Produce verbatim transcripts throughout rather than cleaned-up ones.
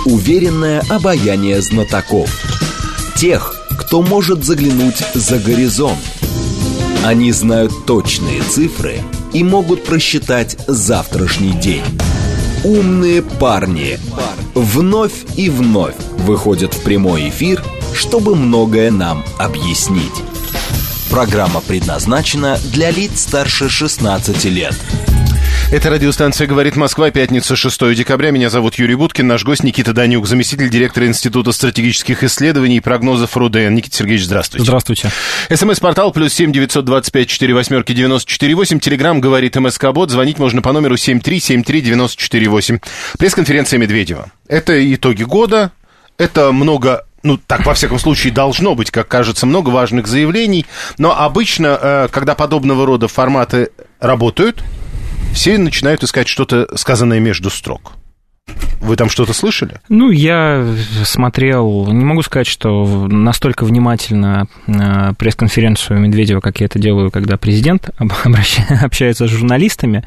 Уверенное обаяние знатоков. Тех, кто может заглянуть за горизонт. Они знают точные цифры и могут просчитать завтрашний день. Умные парни вновь и вновь выходят в прямой эфир, чтобы многое нам объяснить. Программа предназначена для лиц старше шестнадцати лет. Это радиостанция «Говорит Москва», пятница, шестое декабря. Меня зовут Юрий Буткин, наш гость Никита Данюк, заместитель директора Института стратегических исследований и прогнозов РУДН. Никита Сергеевич, здравствуйте. Здравствуйте. СМС-портал плюс семь девятьсот двадцать пять четыре восьмерки девяносто четыре восемь. Телеграмм «Говорит МСК-бот». Звонить можно по номеру семь три семь три девяносто четыре восемь. Пресс-конференция Медведева. Это итоги года, это много... Ну, так, во всяком случае, должно быть, как кажется, много важных заявлений. Но обычно, когда подобного рода форматы работают, все начинают искать что-то, сказанное между строк. Вы там что-то слышали? Ну, я смотрел, не могу сказать, что настолько внимательно пресс-конференцию Медведева, как я это делаю, когда президент общается с журналистами.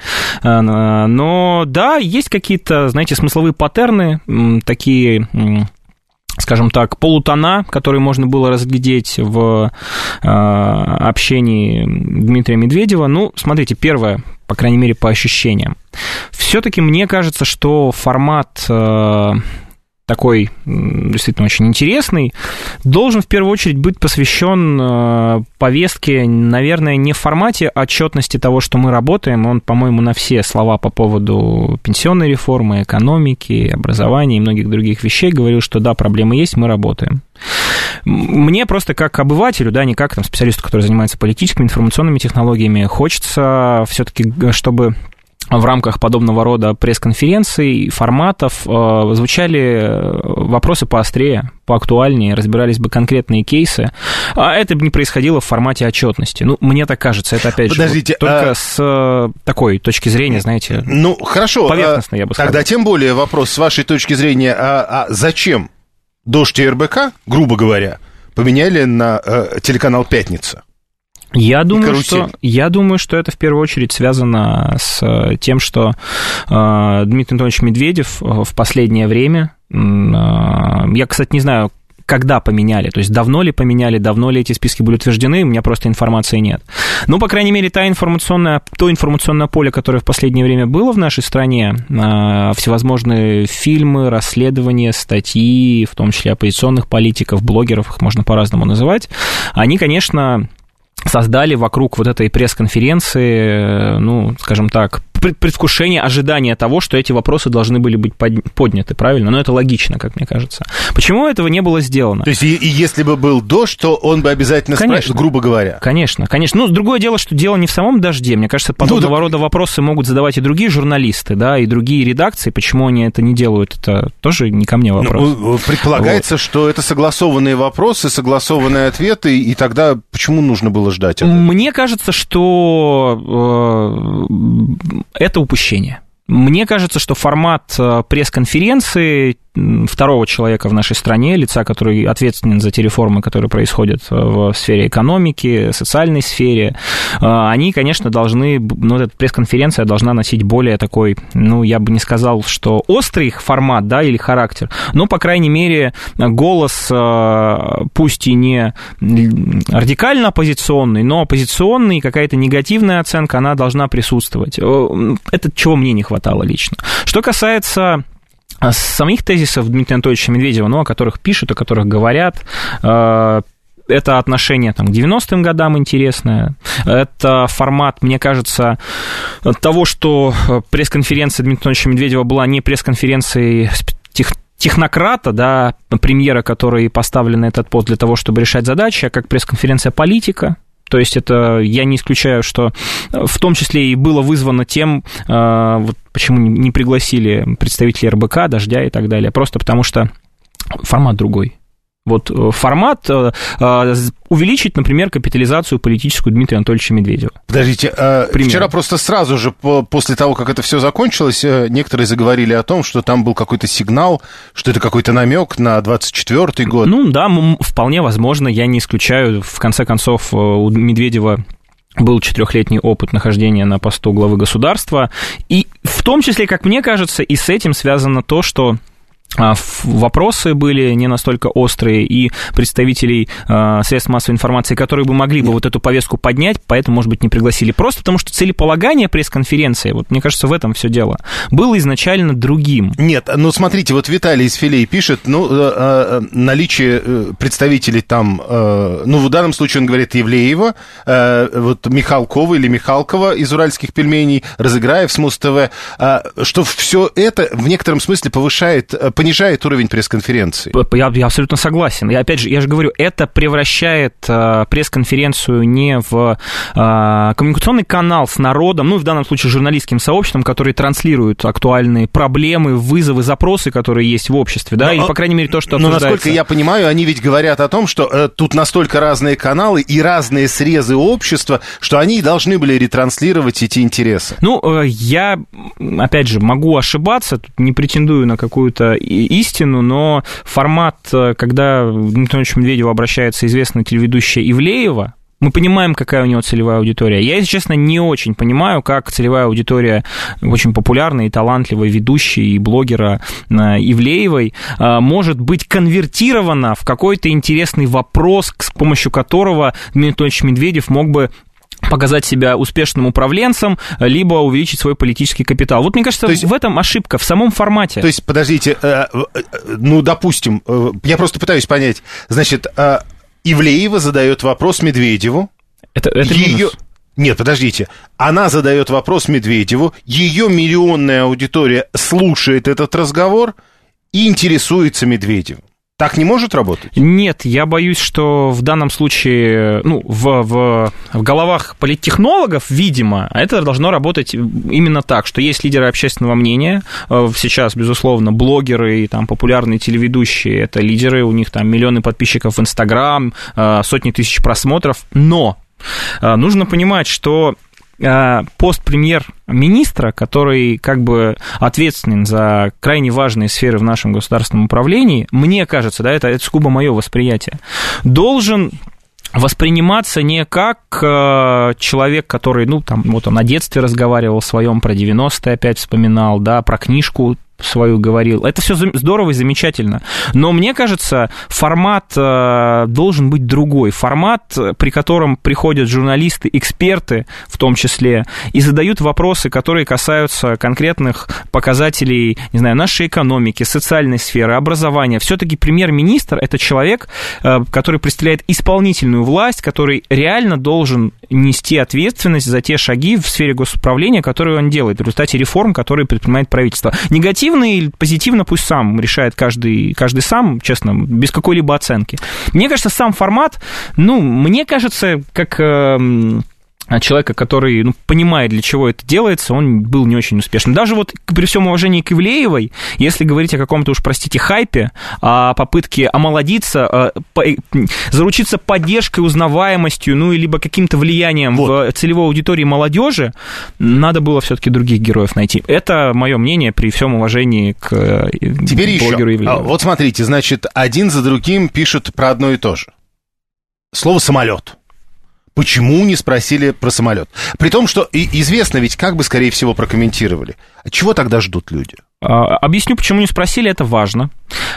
Но да, есть какие-то, знаете, смысловые паттерны, такие... скажем так, полутона, которые можно было разглядеть в э, общении Дмитрия Медведева. Ну, смотрите, первое, по крайней мере, по ощущениям. Все-таки мне кажется, что формат э, такой действительно очень интересный, должен в первую очередь быть посвящен э, повестке, наверное, не в формате отчетности того, что мы работаем. Он, по-моему, на все слова по поводу пенсионной реформы, экономики, образования и многих других вещей говорил, что да, проблемы есть, мы работаем. Мне просто как обывателю, да, не как там специалисту, который занимается политическими, информационными технологиями, хочется все-таки, чтобы в рамках подобного рода пресс-конференций, форматов э, звучали вопросы поострее, поактуальнее, разбирались бы конкретные кейсы, а это бы не происходило в формате отчетности. Ну, мне так кажется, это, опять Подождите, же, вот только а... с э, такой точки зрения, знаете, ну, хорошо, поверхностно, я бы сказал. Тогда тем более вопрос с вашей точки зрения, а, а зачем «Дождь» и РБК, грубо говоря, поменяли на э, телеканал «Пятница»? Я думаю, что, я думаю, что это в первую очередь связано с тем, что э, Дмитрий Анатольевич Медведев в последнее время, э, я, кстати, не знаю, когда поменяли, то есть давно ли поменяли, давно ли эти списки были утверждены, у меня просто информации нет. Ну, по крайней мере, та информационная, то информационное поле, которое в последнее время было в нашей стране, э, всевозможные фильмы, расследования, статьи, в том числе оппозиционных политиков, блогеров, их можно по-разному называть, они, конечно... создали вокруг вот этой пресс-конференции, ну, скажем так, предвкушение, ожидание того, что эти вопросы должны были быть подняты, правильно? Но это логично, как мне кажется. Почему этого не было сделано? То есть, и, и если бы был дождь, то он бы обязательно спрашивал, грубо говоря. Конечно, конечно. Ну, другое дело, что дело не в самом дожде. Мне кажется, подобного ну, рода вопросы могут задавать и другие журналисты, да, и другие редакции. Почему они это не делают, это тоже не ко мне вопрос. Ну, предполагается, вот. Что это согласованные вопросы, согласованные ответы, и тогда почему нужно было ждать этого? Мне кажется, что... Э, это упущение. Мне кажется, что формат пресс-конференции второго человека в нашей стране, лица, который ответственен за те реформы, которые происходят в сфере экономики, социальной сфере, они, конечно, должны, ну, эта пресс-конференция должна носить более такой, ну, я бы не сказал, что острый формат, да, или характер, но, по крайней мере, голос, пусть и не радикально оппозиционный, но оппозиционный, какая-то негативная оценка, она должна присутствовать. Это чего мне не хватало лично. Что касается... самих тезисов Дмитрия Анатольевича Медведева, ну, о которых пишут, о которых говорят, это отношение там, к девяностым годам интересное, это формат, мне кажется, того, что пресс-конференция Дмитрия Анатольевича Медведева была не пресс-конференцией тех, технократа, да, премьера, который поставлен на этот пост для того, чтобы решать задачи, а как пресс-конференция политика. То есть это, я не исключаю, что в том числе и было вызвано тем, вот почему не пригласили представителей РБК, «Дождя» и так далее, просто потому что формат другой. Вот формат увеличить, например, капитализацию политическую Дмитрия Анатольевича Медведева. Подождите, Пример. Вчера просто сразу же после того, как это все закончилось, некоторые заговорили о том, что там был какой-то сигнал, что это какой-то намек на двадцать четвёртый год. Ну да, вполне возможно, я не исключаю. В конце концов, у Медведева был четырехлетний опыт нахождения на посту главы государства, и в том числе, как мне кажется, и с этим связано то, что вопросы были не настолько острые, и представителей э, средств массовой информации, которые бы могли бы вот эту повестку поднять, поэтому, может быть, не пригласили. Просто потому что целеполагание пресс-конференции, вот мне кажется, в этом все дело, было изначально другим. Нет, ну смотрите, вот Виталий из Филей пишет, ну, э, э, наличие представителей там, э, ну, в данном случае он говорит Евлеева, э, вот Михалкова или Михалкова из «Уральских пельменей», Разыграев с Муз-ТВ, э, что все это в некотором смысле повышает, понижает уровень пресс-конференции. Я, я абсолютно согласен. Я, опять же, я же говорю, это превращает э, пресс-конференцию не в э, коммуникационный канал с народом, ну, в данном случае, журналистским сообществом, которые транслируют актуальные проблемы, вызовы, запросы, которые есть в обществе, да, но, или, по крайней мере, то, что обсуждается. Но, насколько я понимаю, они ведь говорят о том, что э, тут настолько разные каналы и разные срезы общества, что они должны были ретранслировать эти интересы. Ну, э, я, опять же, могу ошибаться, тут не претендую на какую-то истину, но формат, когда к Дмитрию Анатольевичу Медведеву обращается известная телеведущая Ивлеева, мы понимаем, какая у него целевая аудитория. Я, если честно, не очень понимаю, как целевая аудитория очень популярной и талантливой ведущей и блогера Ивлеевой может быть конвертирована в какой-то интересный вопрос, с помощью которого Дмитрий Анатольевич Медведев мог бы показать себя успешным управленцем, либо увеличить свой политический капитал. Вот, мне кажется, есть, в этом ошибка, в самом формате. То есть, подождите, э, э, ну, допустим, э, я просто пытаюсь понять, значит, э, Ивлеева задает вопрос Медведеву. Это, это ее... минус. Нет, подождите, она задает вопрос Медведеву, ее миллионная аудитория слушает этот разговор и интересуется Медведевым. Так не может работать? Нет, я боюсь, что в данном случае, ну, в, в, в головах политтехнологов, видимо, это должно работать именно так, что есть лидеры общественного мнения, сейчас, безусловно, блогеры и там популярные телеведущие, это лидеры, у них там миллионы подписчиков в Инстаграм, сотни тысяч просмотров, но нужно понимать, что пост премьер-министра, который как бы ответственен за крайне важные сферы в нашем государственном управлении, мне кажется, да, это, это сугубо мое восприятие, должен восприниматься не как э, человек, который, ну, там, вот он о детстве разговаривал своем, про девяностые опять вспоминал, да, про книжку свою говорил. Это все здорово и замечательно. Но мне кажется, формат э, должен быть другой. Формат, при котором приходят журналисты, эксперты, в том числе, и задают вопросы, которые касаются конкретных показателей, не знаю, нашей экономики, социальной сферы, образования. Все-таки премьер-министр – это человек, э, который представляет исполнительную власть, который реально должен нести ответственность за те шаги в сфере госуправления, которые он делает в результате реформ, которые предпринимает правительство. Негативно или позитивно пусть сам решает каждый, каждый сам, честно, без какой-либо оценки. Мне кажется, сам формат, ну, мне кажется, как э, человека, который, ну, понимает, для чего это делается, он был не очень успешным. Даже вот при всем уважении к Ивлеевой, если говорить о каком-то уж, простите, хайпе, о попытке омолодиться, заручиться поддержкой, узнаваемостью, ну, либо каким-то влиянием вот в целевой аудитории молодежи, надо было все-таки других героев найти. Это мое мнение при всем уважении к Теперь блогеру еще. Ивлеевой. Вот смотрите, значит, один за другим пишут про одно и то же. Слово «самолет». Почему не спросили про самолет? При том, что и известно ведь, как бы, скорее всего, прокомментировали. Чего тогда ждут люди? Объясню, почему не спросили, это важно.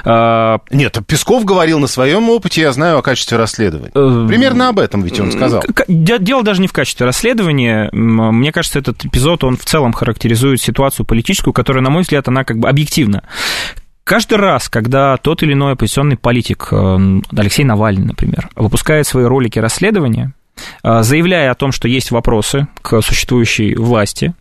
Нет, Песков говорил на своем опыте, я знаю о качестве расследования. Примерно об этом ведь он сказал. Дело даже не в качестве расследования. Мне кажется, этот эпизод, он в целом характеризует ситуацию политическую, которая, на мой взгляд, она как бы объективна. Каждый раз, когда тот или иной оппозиционный политик, Алексей Навальный, например, выпускает свои ролики расследования, заявляя о том, что есть вопросы к существующей власти,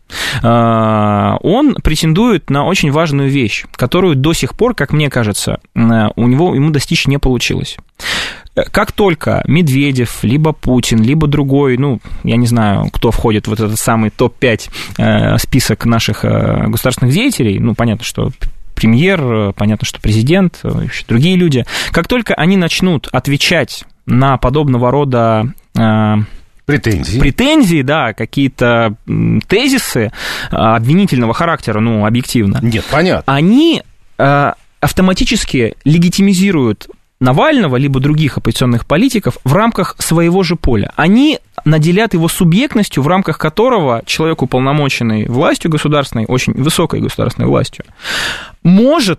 он претендует на очень важную вещь, которую до сих пор, как мне кажется, у него, ему достичь не получилось. Как только Медведев, либо Путин, либо другой, ну, я не знаю, кто входит в этот самый топ пять список наших государственных деятелей, ну, понятно, что премьер, понятно, что президент, еще другие люди, как только они начнут отвечать на подобного рода претензии, претензии, да, какие-то тезисы обвинительного характера, ну, объективно. Нет, понятно. Они автоматически легитимизируют Навального, либо других оппозиционных политиков в рамках своего же поля. Они наделят его субъектностью, в рамках которого человек, уполномоченный властью государственной, очень высокой государственной властью, может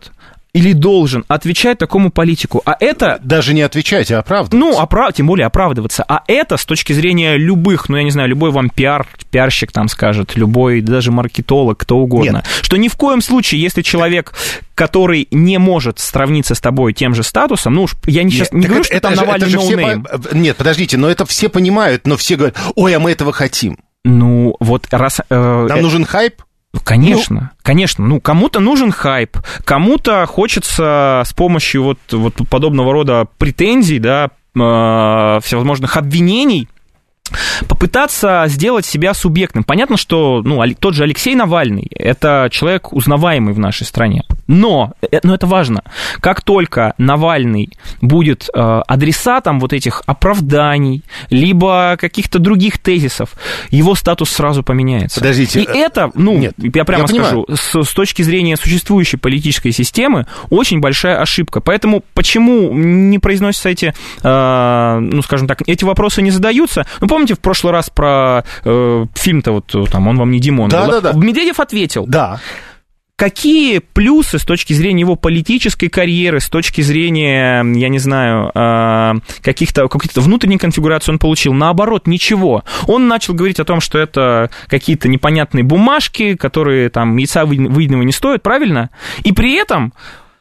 или должен отвечать такому политику. А это... Даже не отвечать, а оправдываться. Ну, оправ... тем более оправдываться. А это с точки зрения любых, ну, я не знаю, любой вам пиар, пиарщик там скажет, любой даже маркетолог, кто угодно, Нет. что ни в коем случае, если человек, который не может сравниться с тобой тем же статусом, ну, уж я не, сейчас, не говорю, это, что там Навальный ноунейм. По... Нет, подождите, но это все понимают, но все говорят, ой, а мы этого хотим. Ну, вот раз... Э, Нам э... нужен хайп? Конечно, ну, конечно. Ну, кому-то нужен хайп, кому-то хочется с помощью вот, вот подобного рода претензий, да, э, всевозможных обвинений попытаться сделать себя субъектным. Понятно, что ну, тот же Алексей Навальный – это человек узнаваемый в нашей стране. Но, но это важно, как только Навальный будет э, адресатом вот этих оправданий, либо каких-то других тезисов, его статус сразу поменяется. Подождите. И это, ну, Нет, я прямо я скажу, с, с точки зрения существующей политической системы, очень большая ошибка. Поэтому почему не произносятся эти, э, ну, скажем так, эти вопросы не задаются? Ну, помните, в прошлый раз про э, фильм-то вот там «Он вам не Димон». Да, да, да. Медведев ответил. Да. Какие плюсы с точки зрения его политической карьеры, с точки зрения, я не знаю, каких-то, каких-то внутренней конфигурации он получил? Наоборот, ничего. Он начал говорить о том, что это какие-то непонятные бумажки, которые там яйца выеденного не стоят, правильно? И при этом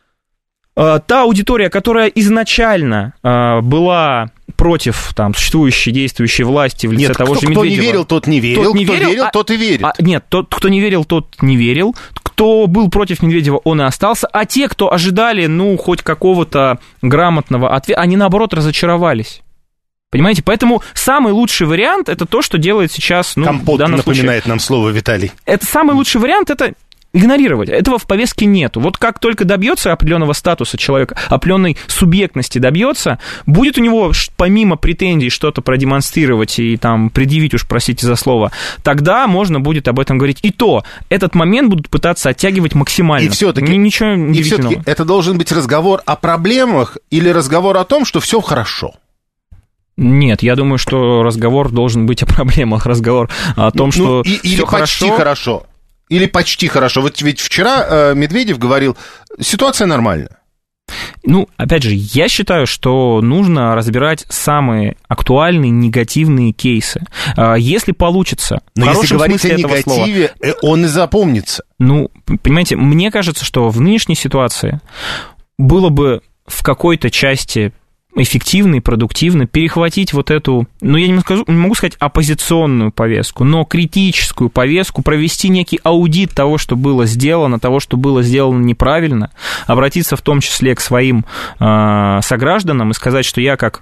та аудитория, которая изначально была против там, существующей, действующей власти в лице нет, того кто, же Медведева... Нет, кто не верил, тот не верил, тот не кто верил, верил а, тот и верит. А, нет, тот, кто не верил, тот не верил. Кто был против Медведева, он и остался. А те, кто ожидали, ну, хоть какого-то грамотного ответа, они, наоборот, разочаровались. Понимаете? Поэтому самый лучший вариант – это то, что делает сейчас... Ну, Компот в данном напоминает случае, нам слово, Виталий. Это самый лучший вариант – это... игнорировать. Этого в повестке нету. Вот как только добьется определенного статуса человека, определенной субъектности добьется, будет у него помимо претензий что-то продемонстрировать и там предъявить, уж простите за слово, тогда можно будет об этом говорить. И то, этот момент будут пытаться оттягивать максимально. И все-таки, ничего и все-таки это должен быть разговор о проблемах или разговор о том, что все хорошо? Нет, я думаю, что разговор должен быть о проблемах, разговор о том, ну, что ну, и, все или хорошо. Почти хорошо. Или почти хорошо. Вот ведь вчера э, Медведев говорил, ситуация нормальная. Ну, опять же, я считаю, что нужно разбирать самые актуальные негативные кейсы. Если получится... Но если говорить о негативе, слова, он и запомнится. Ну, понимаете, мне кажется, что в нынешней ситуации было бы в какой-то части... эффективно и продуктивно перехватить вот эту, ну, я не, скажу, не могу сказать оппозиционную повестку, но критическую повестку, провести некий аудит того, что было сделано, того, что было сделано неправильно, обратиться в том числе к своим э, согражданам и сказать, что я как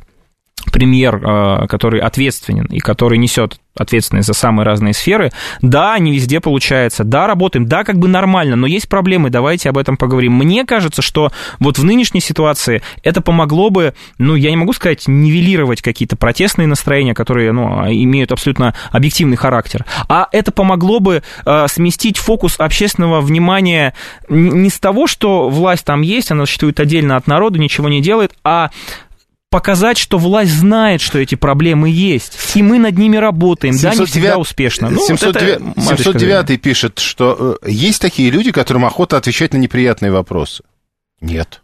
премьер, который ответственен и который несет ответственность за самые разные сферы, да, не везде получается, да, работаем, да, как бы нормально, но есть проблемы, давайте об этом поговорим. Мне кажется, что вот в нынешней ситуации это помогло бы, ну, я не могу сказать, нивелировать какие-то протестные настроения, которые, ну, имеют абсолютно объективный характер, а это помогло бы э, сместить фокус общественного внимания не с того, что власть там есть, она существует отдельно от народа, ничего не делает, а показать, что власть знает, что эти проблемы есть, и мы над ними работаем, да, не всегда успешно. Ну, семьсот девятый пишет, что э, есть такие люди, которым охота отвечать на неприятные вопросы. Нет.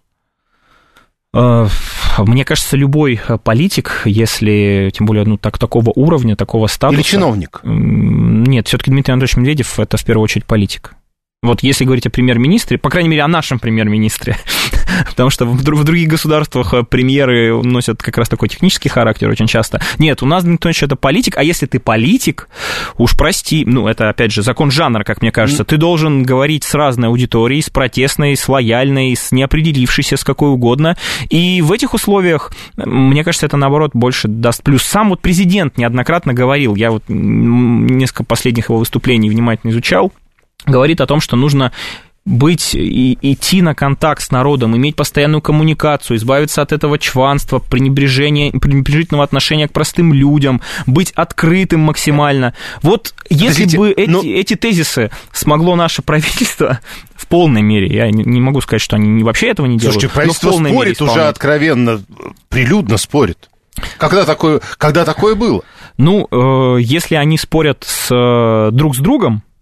Мне кажется, любой политик, если, тем более, ну, так, такого уровня, такого статуса... Или чиновник. Нет, все-таки Дмитрий Анатольевич Медведев – это в первую очередь политик. Вот если говорить о премьер-министре, по крайней мере, о нашем премьер-министре, потому что в других государствах премьеры носят как раз такой технический характер очень часто. Нет, у нас, Дмитрий Анатольевич, это политик, а если ты политик, уж прости, ну, это, опять же, закон жанра, как мне кажется, ты должен говорить с разной аудиторией, с протестной, с лояльной, с неопределившейся, с какой угодно, и в этих условиях, мне кажется, это, наоборот, больше даст плюс. Сам вот президент неоднократно говорил, я вот несколько последних его выступлений внимательно изучал, говорит о том, что нужно быть и идти на контакт с народом, иметь постоянную коммуникацию, избавиться от этого чванства, пренебрежения, пренебрежительного отношения к простым людям, быть открытым максимально. Вот если Подождите, бы эти, но... эти тезисы смогло наше правительство в полной мере, я не, не могу сказать, что они вообще этого не делают. Слушайте, правительство но в полной спорит мере уже откровенно, прилюдно спорит. Когда такое, когда такое было? Ну, э, если они спорят с, друг с другом,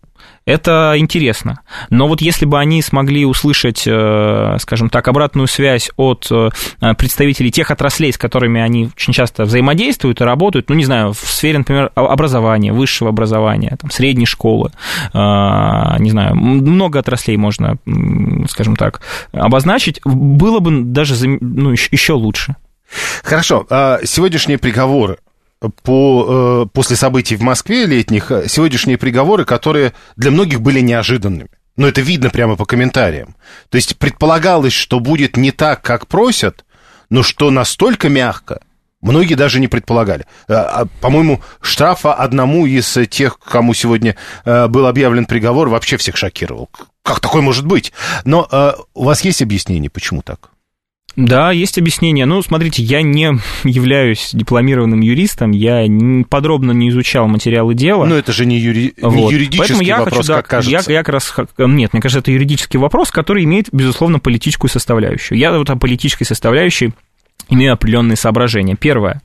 Это интересно. Но вот если бы они смогли услышать, скажем так, обратную связь от представителей тех отраслей, с которыми они очень часто взаимодействуют и работают, ну, не знаю, в сфере, например, образования, высшего образования, там, средней школы, не знаю, много отраслей можно, скажем так, обозначить, было бы даже, ну, еще лучше. Хорошо. Сегодняшние приговоры по, после событий в Москве летних, сегодняшние приговоры, которые для многих были неожиданными. Но это видно прямо по комментариям. То есть предполагалось, что будет не так, как просят, но что настолько мягко, многие даже не предполагали. По-моему, штрафа одному из тех, кому сегодня был объявлен приговор, вообще всех шокировал. Как такое может быть? Но у вас есть объяснение, почему так? Да, есть объяснение. Ну, смотрите, я не являюсь дипломированным юристом, я подробно не изучал материалы дела. Но это же не, юри... вот. не юридический я вопрос, хочу, как да, кажется. Я, я как раз... Нет, мне кажется, это юридический вопрос, который имеет, безусловно, политическую составляющую. Я вот о политической составляющей имею определенные соображения. Первое.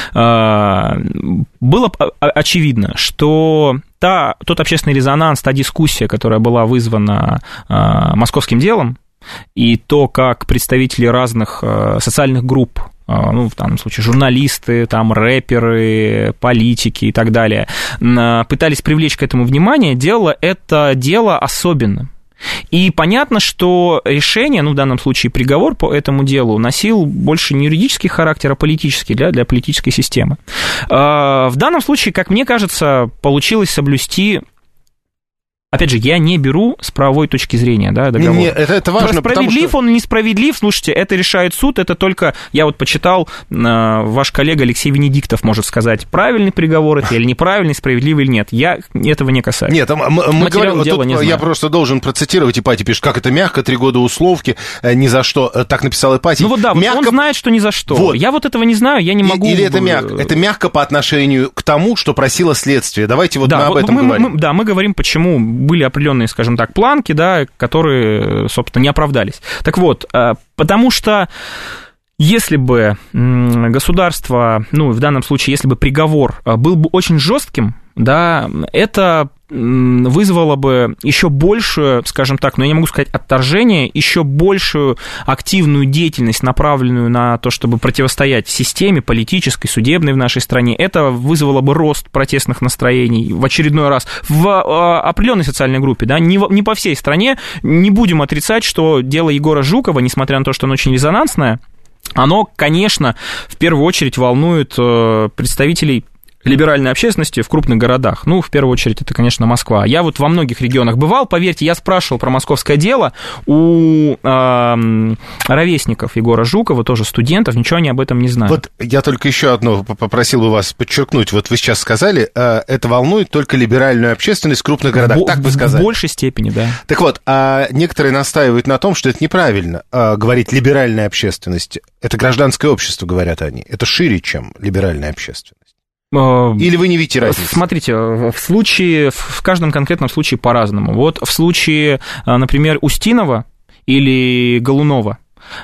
Было очевидно, что та, тот общественный резонанс, та дискуссия, которая была вызвана московским делом, и то, как представители разных социальных групп, ну, в данном случае журналисты, там, рэперы, политики и так далее, пытались привлечь к этому внимание, делало это дело особенным. И понятно, что решение, ну, в данном случае приговор по этому делу, носил больше не юридический характер, а политический, для, для политической системы. В данном случае, как мне кажется, получилось соблюсти... Опять же, я не беру с правовой точки зрения, да, договор. Не, не, это, это важно, справедлив что... он или несправедлив, слушайте, это решает суд, это только, я вот почитал, ваш коллега Алексей Венедиктов может сказать, правильный приговор это или неправильный, справедливый или нет. Я этого не касаюсь. Нет, мы, мы говорим, тут не я просто должен процитировать, Ипатий пишет, как это мягко, три года условки, ни за что, так написал Ипатий. Ну вот да, мягко... он знает, что ни за что. Вот. Я вот этого не знаю, я не могу... Или это мягко? Это мягко по отношению к тому, что просило следствие. Давайте вот да, мы об вот этом мы, говорим. Мы, да, мы говорим, почему были определенные, скажем так, планки, да, которые, собственно, не оправдались. Так вот, потому что если бы государство, ну, в данном случае, если бы приговор был бы очень жестким, да, это вызвало бы еще большую, скажем так, ну, я не могу сказать отторжение, еще большую активную деятельность, направленную на то, чтобы противостоять системе политической, судебной в нашей стране. Это вызвало бы рост протестных настроений в очередной раз в определенной социальной группе, да, не, в, не по всей стране. Не будем отрицать, что дело Егора Жукова, несмотря на то, что оно очень резонансное, оно, конечно, в первую очередь волнует представителей либеральной общественности в крупных городах. Ну, в первую очередь, это, конечно, Москва. Я вот во многих регионах бывал, поверьте, я спрашивал про московское дело у э, ровесников Егора Жукова, тоже студентов, ничего они об этом не знают. Вот я только еще одно попросил бы вас подчеркнуть. Вот вы сейчас сказали, э, это волнует только либеральную общественность в крупных городах, Бо- так вы сказали. В большей степени, да. Так вот, а некоторые настаивают на том, что это неправильно, э, говорить либеральная общественность. Это гражданское общество, говорят они. Это шире, чем либеральная общественность. Или вы не видите разницы? Смотрите, в случае, в каждом конкретном случае по-разному. Вот в случае, например, Устинова или Голунова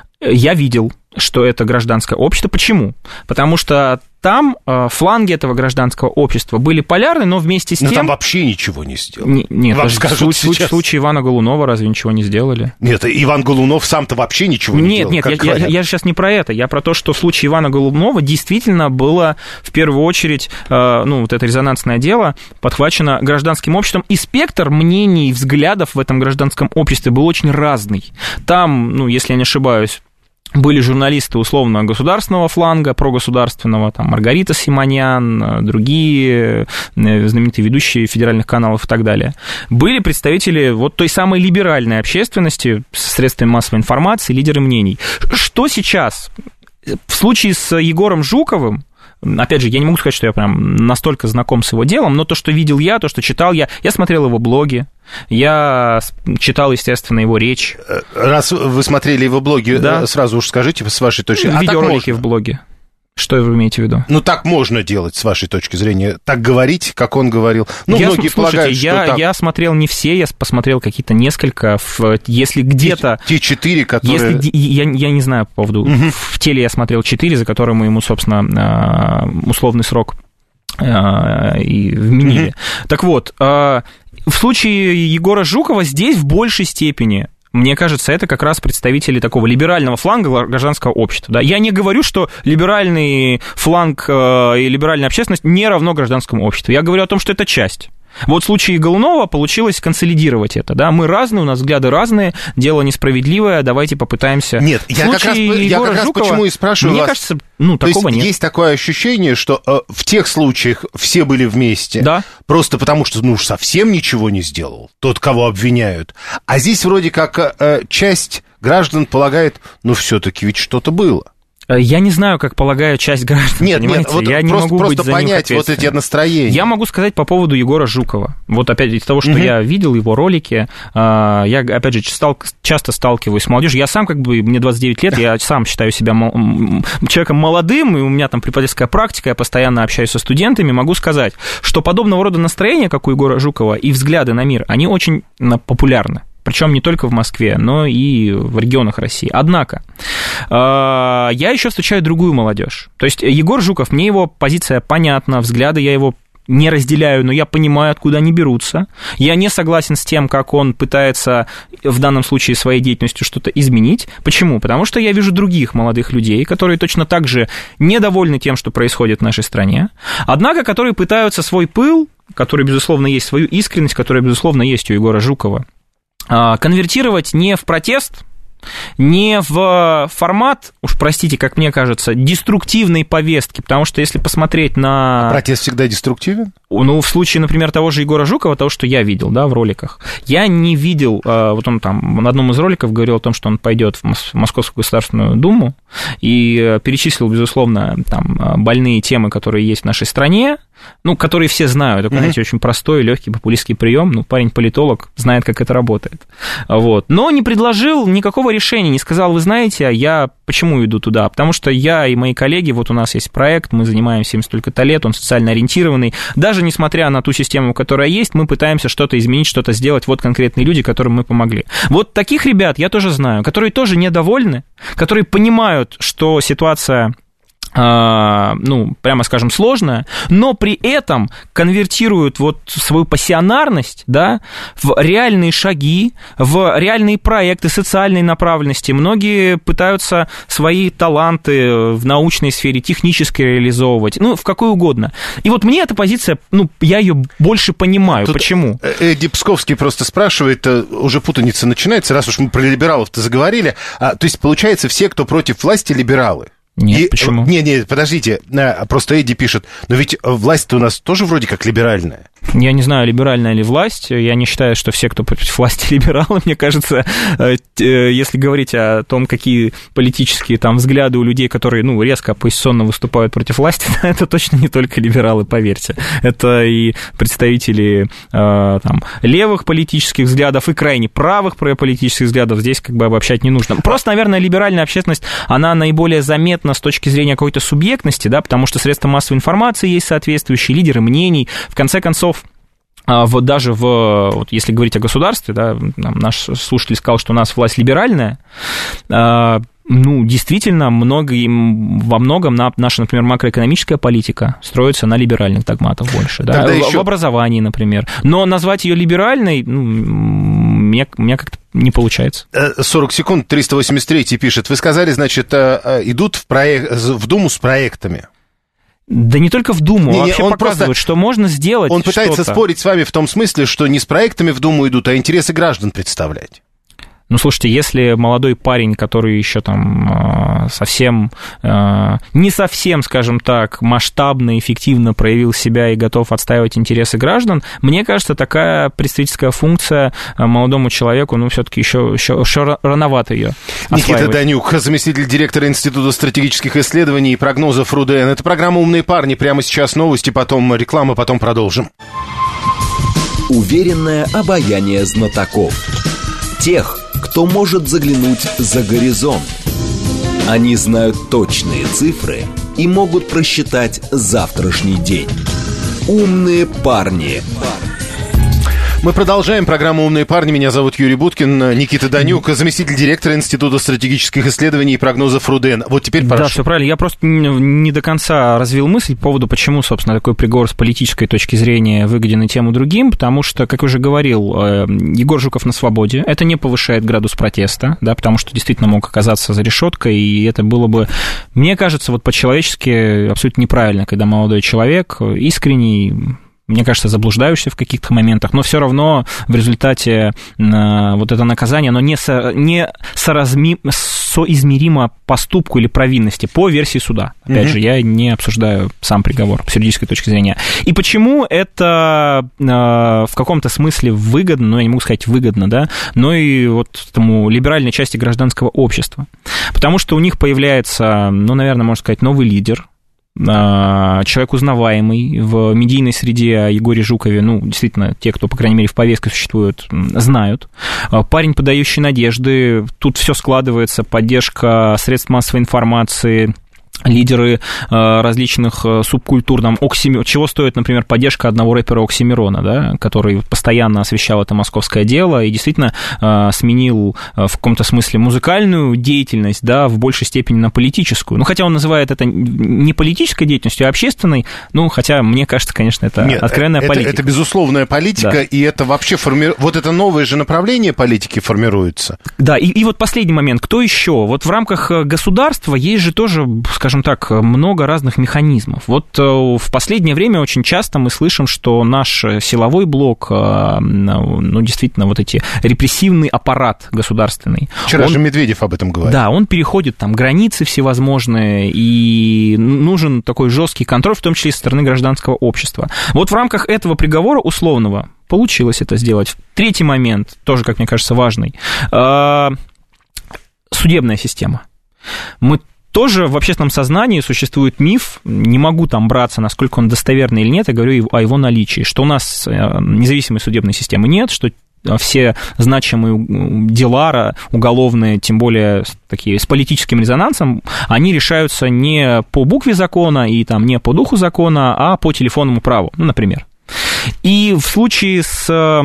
я видел, что это гражданское общество. Почему? Потому что там фланги этого гражданского общества были полярны, но вместе с тем... Но там вообще ничего не сделали. Нет, в случае, случае Ивана Голунова разве ничего не сделали? Нет, Иван Голунов сам-то вообще ничего не нет, делал. Нет, нет, я, я, я сейчас не про это. Я про то, что в случае Ивана Голунова действительно было в первую очередь, э, ну, вот это резонансное дело подхвачено гражданским обществом, и спектр мнений и взглядов в этом гражданском обществе был очень разный. Там, ну, если я не ошибаюсь, были журналисты условно государственного фланга, прогосударственного, там Маргарита Симонян, другие знаменитые ведущие федеральных каналов и так далее. Были представители вот той самой либеральной общественности с средствами массовой информации, лидеры мнений. Что сейчас? В случае с Егором Жуковым, опять же, я не могу сказать, что я прям настолько знаком с его делом, но то, что видел я, то, что читал я, я смотрел его блоги, я читал, естественно, его речь. Раз вы смотрели его блоги, да. Сразу уж скажите, с вашей точки зрения. Видеоролики в блоге. Что вы имеете в виду? Ну, так можно делать, с вашей точки зрения. Так говорить, как он говорил. Ну, я, многие слушайте, полагают, что я, так... я смотрел не все, я посмотрел какие-то несколько. В, если где-то... Те, те четыре, которые... Если, я, я не знаю по поводу... Угу. В теле я смотрел четыре, за которые мы ему, собственно, условный срок и вменили. Угу. Так вот... в случае Егора Жукова здесь в большей степени, мне кажется, это как раз представители такого либерального фланга гражданского общества. Да? Я не говорю, что либеральный фланг э, и либеральная общественность не равно гражданскому обществу. Я говорю о том, что это часть. Вот в случае Голунова получилось консолидировать это, да, мы разные, у нас взгляды разные, дело несправедливое, давайте попытаемся... Нет, я как раз, я как раз Жукова, почему и спрашиваю мне вас... кажется, ну, То такого есть нет. Есть такое ощущение, что э, в тех случаях все были вместе, да. Просто потому что, ну, уж совсем ничего не сделал тот, кого обвиняют, а здесь вроде как э, часть граждан полагает, ну, все-таки ведь что-то было. Я не знаю, как полагаю часть граждан, нет, понимаете? Нет, вот я не просто, могу просто быть за понять них вот эти настроения. Я могу сказать по поводу Егора Жукова. Вот опять из того, что угу. я видел его ролики, я, опять же, часто сталкиваюсь с молодежью. Я сам, как бы, мне двадцать девять лет, я сам считаю себя человеком молодым, и у меня там преподавательская практика, я постоянно общаюсь со студентами, могу сказать, что подобного рода настроения, как у Егора Жукова, и взгляды на мир, они очень популярны. Причем не только в Москве, но и в регионах России. Однако, я еще встречаю другую молодежь. То есть Егор Жуков, мне его позиция понятна, взгляды я его не разделяю, но я понимаю, откуда они берутся. Я не согласен с тем, как он пытается в данном случае своей деятельностью что-то изменить. Почему? Потому что я вижу других молодых людей, которые точно так же недовольны тем, что происходит в нашей стране, однако которые пытаются свой пыл, который, безусловно, есть, свою искренность, которая, безусловно, есть у Егора Жукова, конвертировать не в протест, не в формат, уж простите, как мне кажется, деструктивной повестки, потому что если посмотреть на... А протест всегда деструктивен? Ну, в случае, например, того же Егора Жукова, того, что я видел, да, в роликах, я не видел, вот он там на одном из роликов говорил о том, что он пойдет в Московскую Государственную Думу и перечислил, безусловно, там больные темы, которые есть в нашей стране, ну, которые все знают, это, знаете, mm-hmm. очень простой, легкий популистский прием, ну, парень-политолог знает, как это работает, вот, но не предложил никакого решения, не сказал, вы знаете, я почему иду туда, потому что я и мои коллеги, вот у нас есть проект, мы занимаемся им столько-то лет, он социально ориентированный, даже несмотря на ту систему, которая есть, мы пытаемся что-то изменить, что-то сделать, вот конкретные люди, которым мы помогли. Вот таких ребят я тоже знаю, которые тоже недовольны, которые понимают, что ситуация... ну, прямо скажем, сложная, но при этом конвертируют вот свою пассионарность, да, в реальные шаги, в реальные проекты социальной направленности. Многие пытаются свои таланты в научной сфере, технически реализовывать, ну, в какой угодно. И вот мне эта позиция, ну, я ее больше понимаю. Тут почему? Эдди Псковский просто спрашивает, уже путаница начинается, раз уж мы про либералов-то заговорили, а, то есть, получается, все, кто против власти, либералы? Нет, и, почему? Не, не, подождите, просто Эдди пишет, но ведь власть-то у нас тоже вроде как либеральная. Я не знаю, либеральная ли власть, я не считаю, что все, кто против власти, либералы. Мне кажется, если говорить о том, какие политические там взгляды у людей, которые, ну, резко оппозиционно выступают против власти, это точно не только либералы, поверьте. Это и представители там левых политических взглядов, и крайне правых политических взглядов. Здесь как бы обобщать не нужно. Просто, наверное, либеральная общественность, она наиболее заметна с точки зрения какой-то субъектности, да, потому что средства массовой информации есть соответствующие, лидеры мнений. В конце концов, вот даже в, вот если говорить о государстве, да, наш слушатель сказал, что у нас власть либеральная, ну, действительно, много, во многом наша, например, макроэкономическая политика строится на либеральных догматах больше, да, в, еще... в образовании, например. Но назвать ее либеральной, ну, мне, мне как-то не получается. сорок секунд, триста восемьдесят три пишет. Вы сказали, значит, идут в, проект, в Думу с проектами. Да не только в Думу, не, а вообще он показывают, просто, что можно сделать Он пытается что-то. спорить с вами в том смысле, что не с проектами в Думу идут, а интересы граждан представлять. Ну, слушайте, если молодой парень, который еще там совсем, не совсем, скажем так, масштабно, эффективно проявил себя и готов отстаивать интересы граждан, мне кажется, такая представительская функция молодому человеку, ну, все-таки еще, еще, еще рановато ее осваивать. Никита Данюк, заместитель директора Института стратегических исследований и прогнозов РУДН. Это программа «Умные парни». Прямо сейчас новости, потом реклама, потом продолжим. Уверенное обаяние знатоков. Тех, кто может заглянуть за горизонт. Они знают точные цифры и могут просчитать завтрашний день. Умные парни. Мы продолжаем программу «Умные парни». Меня зовут Юрий Буткин, Никита Данюк, заместитель директора Института стратегических исследований и прогнозов РУДН. Вот теперь прошу. Да, все правильно. Я просто не до конца развил мысль по поводу, почему, собственно, такой приговор с политической точки зрения выгоден и тем, и другим, потому что, как уже говорил, Егор Жуков на свободе. Это не повышает градус протеста, да, потому что действительно мог оказаться за решеткой, и это было бы, мне кажется, вот по-человечески абсолютно неправильно, когда молодой человек искренний, мне кажется, заблуждаешься в каких-то моментах, но все равно в результате э, вот это наказание, оно не, со, не соразми, соизмеримо поступку или провинности по версии суда. Опять mm-hmm. же, я не обсуждаю сам приговор с юридической точки зрения. И почему это э, в каком-то смысле выгодно, ну, я не могу сказать выгодно, да, но и вот тому либеральной части гражданского общества. Потому что у них появляется, ну, наверное, можно сказать, новый лидер, человек узнаваемый в медийной среде о Егоре Жукове, ну, действительно, те, кто, по крайней мере, в повестке существуют, знают. Парень, подающий надежды, тут все складывается, поддержка средств массовой информации, лидеры различных субкультур, там, Оксими... чего стоит, например, поддержка одного рэпера Оксимирона, да, который постоянно освещал это московское дело и действительно сменил в каком-то смысле музыкальную деятельность, да, в большей степени на политическую. Ну, хотя он называет это не политической деятельностью, а общественной, ну, хотя, мне кажется, конечно, это Нет, откровенная это, политика. Это безусловная политика, да. И это вообще форми... вот это новое же направление политики формируется. Да, и, и вот последний момент, кто еще? Вот в рамках государства есть же тоже, скажем так, много разных механизмов. Вот в последнее время очень часто мы слышим, что наш силовой блок, ну, действительно, вот эти репрессивный аппарат государственный. Вчера он, же Медведев об этом говорил. Да, он переходит там границы всевозможные, и нужен такой жесткий контроль, в том числе и со стороны гражданского общества. Вот в рамках этого приговора условного получилось это сделать. Третий момент, тоже, как мне кажется, важный. Судебная система. Мы тоже в общественном сознании существует миф, не могу там браться, насколько он достоверный или нет, я говорю о его наличии, что у нас независимой судебной системы нет, что все значимые дела уголовные, тем более такие с политическим резонансом, они решаются не по букве закона и там, не по духу закона, а по телефонному праву, ну, например. И в случае с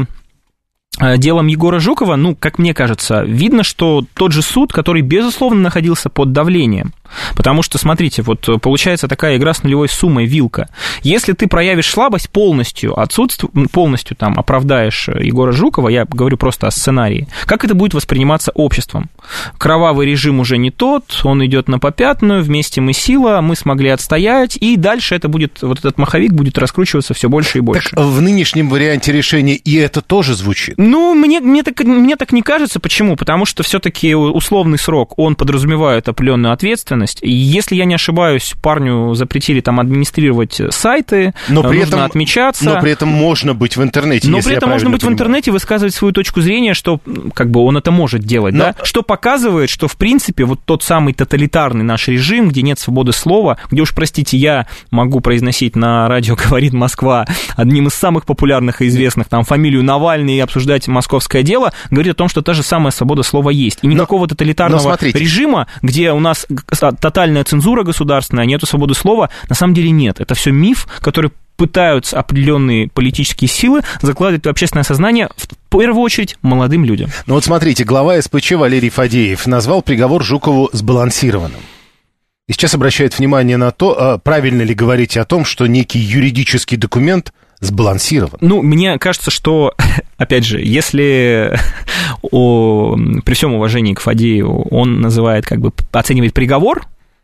делом Егора Жукова, ну, как мне кажется, видно, что тот же суд, который, безусловно, находился под давлением, потому что, смотрите, вот получается такая игра с нулевой суммой, вилка. Если ты проявишь слабость полностью, отсутствие, полностью там оправдаешь Егора Жукова, я говорю просто о сценарии, как это будет восприниматься обществом? Кровавый режим уже не тот, он идет на попятную, вместе мы сила, мы смогли отстоять, и дальше это будет, вот этот маховик будет раскручиваться все больше и больше. Так в нынешнем варианте решения и это тоже звучит? Ну, мне, мне, так, мне так не кажется. Почему? Потому что все-таки условный срок, он подразумевает определенную ответственность. И если я не ошибаюсь, парню запретили там администрировать сайты, но при нужно этом, отмечаться. Но при этом можно быть в интернете, Но при этом можно быть понимаю. в интернете, высказывать свою точку зрения, что как бы он это может делать, но... да? Что показывает, что, в принципе, вот тот самый тоталитарный наш режим, где нет свободы слова, где уж, простите, я могу произносить на радио «Говорит Москва» одним из самых популярных и известных, там, фамилию Навальный и обсуждать московское дело, говорит о том, что та же самая свобода слова есть. И никакого но, тоталитарного но режима, где у нас тотальная цензура государственная, нету свободы слова, на самом деле нет. Это все миф, который пытаются определенные политические силы закладывать в общественное сознание, в первую очередь, молодым людям. Ну вот смотрите, глава СПЧ Валерий Фадеев назвал приговор Жукову сбалансированным. И сейчас обращает внимание на то, правильно ли говорить о том, что некий юридический документ сбалансирован. Ну, мне кажется, что, опять же, если о, при всем уважении к Фадееву он называет, как бы, оценивает приговор,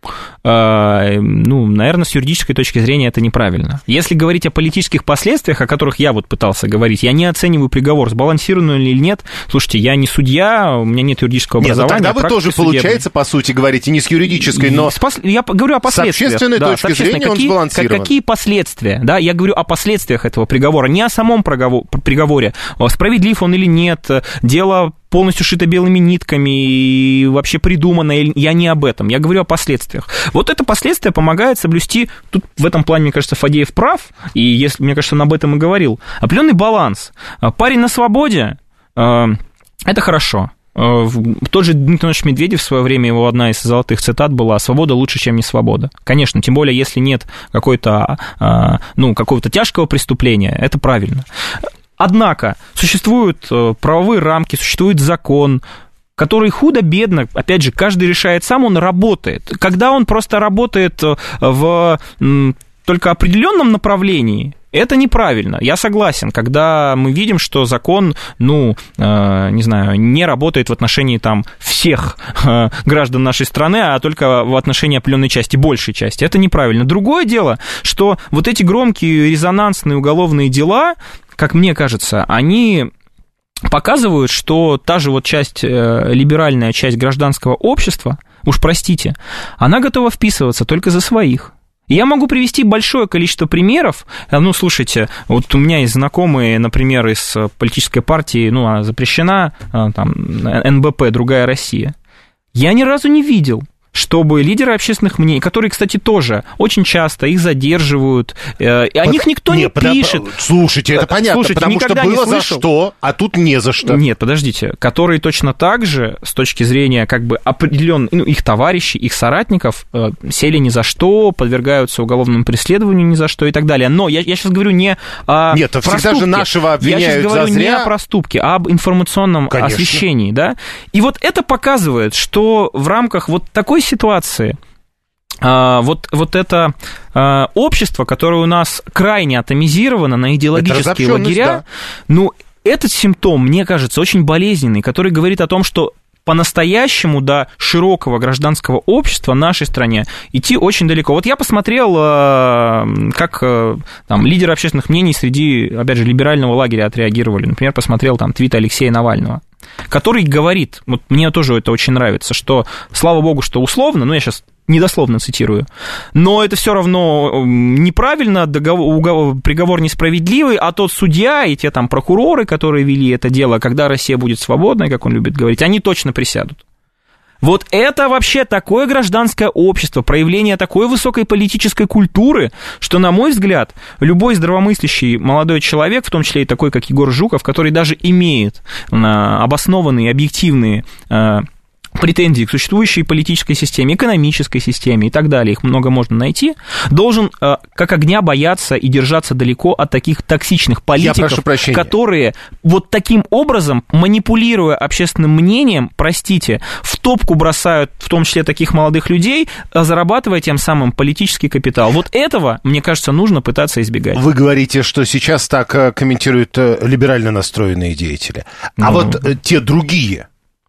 ну, наверное, с юридической точки зрения это неправильно. Если говорить о политических последствиях, о которых я вот пытался говорить, я не оцениваю приговор, сбалансированный или нет. Слушайте, я не судья, у меня нет юридического нет, образования. Нет, тогда вы тоже, судебной. Получается, по сути, говорите, не с юридической, но... Я говорю о последствиях. С общественной да, точки с зрения какие, он сбалансирован. Какие последствия? Да, я говорю о последствиях этого приговора, не о самом приговоре. Справедлив он или нет, дело полностью шито белыми нитками и вообще придумано, я не об этом, я говорю о последствиях. Вот это последствие помогает соблюсти, тут в этом плане, мне кажется, Фадеев прав, и если, мне кажется, он об этом и говорил, определенный баланс. Парень на свободе, это хорошо. Тот же Дмитрий Анатольевич Медведев в свое время, его одна из золотых цитат была: «Свобода лучше, чем не свобода». Конечно, тем более, если нет какой-то, ну, какого-то тяжкого преступления, это правильно. Однако существуют правовые рамки, существует закон, который худо-бедно, опять же, каждый решает сам, он работает. Когда он просто работает в только определенном направлении, это неправильно. Я согласен, когда мы видим, что закон, ну, э, не знаю, не работает в отношении там всех э, граждан нашей страны, а только в отношении определенной части, большей части. Это неправильно. Другое дело, что вот эти громкие резонансные уголовные дела, как мне кажется, они показывают, что та же вот часть, э, либеральная часть гражданского общества, уж простите, она готова вписываться только за своих. Я могу привести большое количество примеров. Ну, слушайте, вот у меня есть знакомые, например, из политической партии, ну, она запрещена, там, эн бэ пэ, «Другая Россия». Я ни разу не видел, чтобы лидеры общественных мнений, которые, кстати, тоже очень часто их задерживают, э, и о них никто не, не пишет. Под... Слушайте, это понятно, слушайте, потому что было за что, а тут не за что. Нет, подождите, которые точно так же, с точки зрения как бы определенных, ну, их товарищей, их соратников, э, сели ни за что, подвергаются уголовному преследованию ни за что и так далее. Но я, я сейчас говорю не о Нет, проступке. Всегда же нашего обвиняют я сейчас говорю за зря. Не о проступке, а об информационном Конечно. освещении, да. И вот это показывает, что в рамках вот такой ситуации а, вот, вот это а, общество, которое у нас крайне атомизировано на идеологические лагеря, да. ну, этот симптом, мне кажется, очень болезненный, который говорит о том, что по-настоящему до широкого гражданского общества в нашей стране идти очень далеко. Вот я посмотрел, как там, лидеры общественных мнений среди, опять же, либерального лагеря отреагировали. Например, посмотрел там твит Алексея Навального, который говорит, вот мне тоже это очень нравится, что, слава богу, что условно, ну, я сейчас недословно цитирую, но это все равно неправильно, договор, приговор несправедливый, а тот судья и те там прокуроры, которые вели это дело, когда Россия будет свободной, как он любит говорить, они точно присядут. Вот это вообще такое гражданское общество, проявление такой высокой политической культуры, что, на мой взгляд, любой здравомыслящий молодой человек, в том числе и такой, как Егор Жуков, который даже имеет обоснованные, объективные претензии к существующей политической системе, экономической системе и так далее, их много можно найти, должен э, как огня бояться и держаться далеко от таких токсичных политиков, которые вот таким образом, манипулируя общественным мнением, простите, в топку бросают в том числе таких молодых людей, зарабатывая тем самым политический капитал. Вот этого, мне кажется, нужно пытаться избегать. Вы говорите, что сейчас так комментируют либерально настроенные деятели. А ну... вот те другие...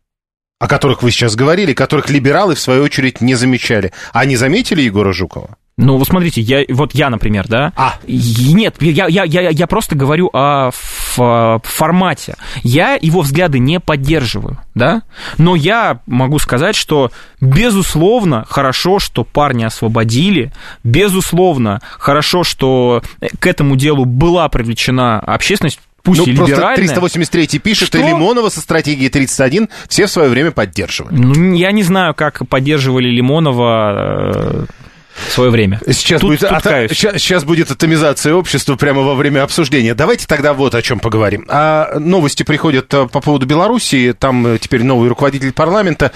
о которых вы сейчас говорили, которых либералы, в свою очередь, не замечали. Они заметили Егора Жукова? Ну, вот смотрите, я, вот я, например, да? А. Нет, я, я, я, я просто говорю о в, формате. Я его взгляды не поддерживаю, да? Но я могу сказать, что, безусловно, хорошо, что парня освободили, безусловно, хорошо, что к этому делу была привлечена общественность, пусть ну, и либеральная. Просто триста восемьдесят третий пишет, что и Лимонова со стратегией тридцать один все в свое время поддерживали. Ну, я не знаю, как поддерживали Лимонова в свое время. Сейчас, тут, будет, тут ата- сейчас, сейчас будет атомизация общества прямо во время обсуждения. Давайте тогда вот о чем поговорим. А новости приходят по поводу Белоруссии. Там теперь новый руководитель парламента.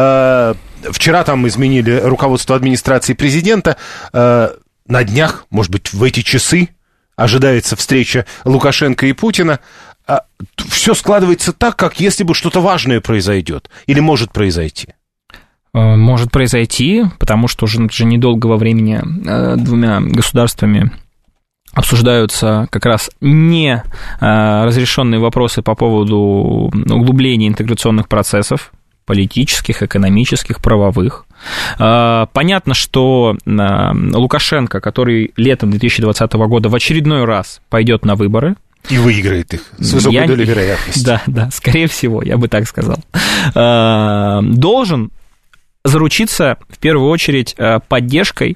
Вчера там изменили руководство администрации президента. На днях, может быть, в эти часы, ожидается встреча Лукашенко и Путина. Все складывается так, как если бы что-то важное произойдет. Или может произойти. Может произойти, потому что уже, уже недолгого времени двумя государствами обсуждаются как раз не разрешенные вопросы по поводу углубления интеграционных процессов, политических, экономических, правовых. Понятно, что Лукашенко, который летом две тысячи двадцатого года в очередной раз пойдет на выборы, и выиграет их с высокой я... долей вероятности. Да, да, скорее всего, я бы так сказал. Должен заручиться, в первую очередь, поддержкой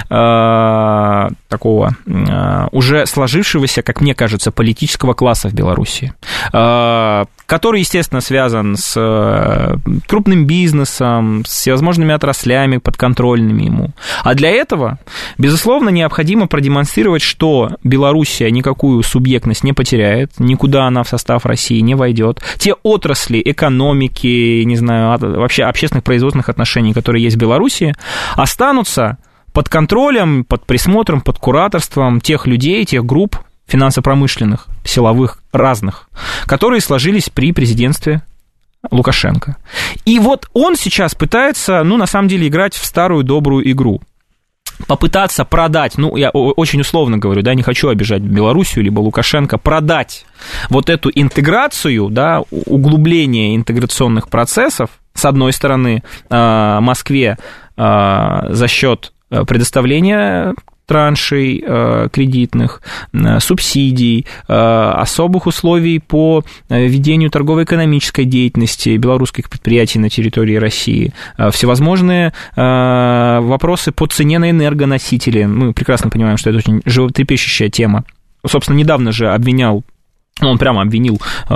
э, такого э, уже сложившегося, как мне кажется, политического класса в Беларуси, э, который, естественно, связан с э, крупным бизнесом, с всевозможными отраслями подконтрольными ему. А для этого, безусловно, необходимо продемонстрировать, что Белоруссия никакую субъектность не потеряет, никуда она в состав России не войдет. Те отрасли экономики, не знаю, вообще общественных производственных отношений, которые есть в Беларуси, останутся под контролем, под присмотром, под кураторством тех людей, тех групп финансово-промышленных, силовых разных, которые сложились при президентстве Лукашенко. И вот он сейчас пытается, ну, на самом деле, играть в старую добрую игру. Попытаться продать, ну, я очень условно говорю, да, не хочу обижать Белоруссию, либо Лукашенко, продать вот эту интеграцию, да, углубление интеграционных процессов, с одной стороны, Москве за счет предоставления траншей э, кредитных, э, субсидий, э, особых условий по ведению торгово-экономической деятельности белорусских предприятий на территории России, э, всевозможные э, вопросы по цене на энергоносители. Мы прекрасно понимаем, что это очень животрепещущая тема. Собственно, недавно же обвинял он прямо обвинил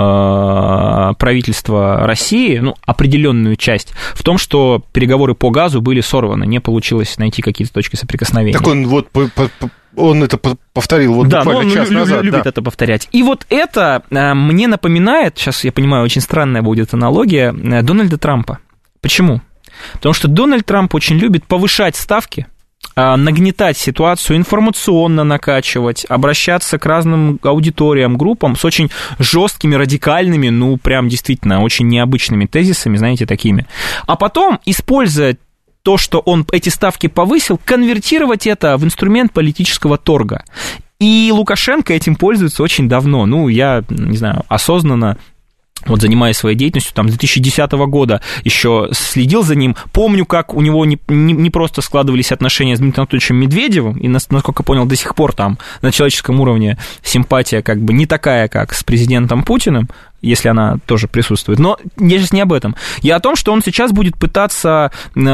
э, правительство России, ну, определенную часть, в том, что переговоры по газу были сорваны, не получилось найти какие-то точки соприкосновения. Так он вот по, по, он это повторил вот да, буквально час он назад. любит да. это повторять. И вот это э, мне напоминает, сейчас я понимаю, очень странная будет аналогия, э, Дональда Трампа. Почему? Потому что Дональд Трамп очень любит повышать ставки, нагнетать ситуацию, информационно накачивать, обращаться к разным аудиториям, группам с очень жесткими, радикальными, ну, прям действительно очень необычными тезисами, знаете, такими. А потом, используя то, что он эти ставки повысил, конвертировать это в инструмент политического торга. И Лукашенко этим пользуется очень давно. Ну, я, не знаю, осознанно, вот занимаясь своей деятельностью, там, с две тысячи десятого года еще следил за ним, помню, как у него не, не, не просто складывались отношения с Дмитрием Анатольевичем Медведевым, и, насколько я понял, до сих пор там на человеческом уровне симпатия как бы не такая, как с президентом Путиным, если она тоже присутствует. Но я сейчас не об этом. Я о том, что он сейчас будет пытаться,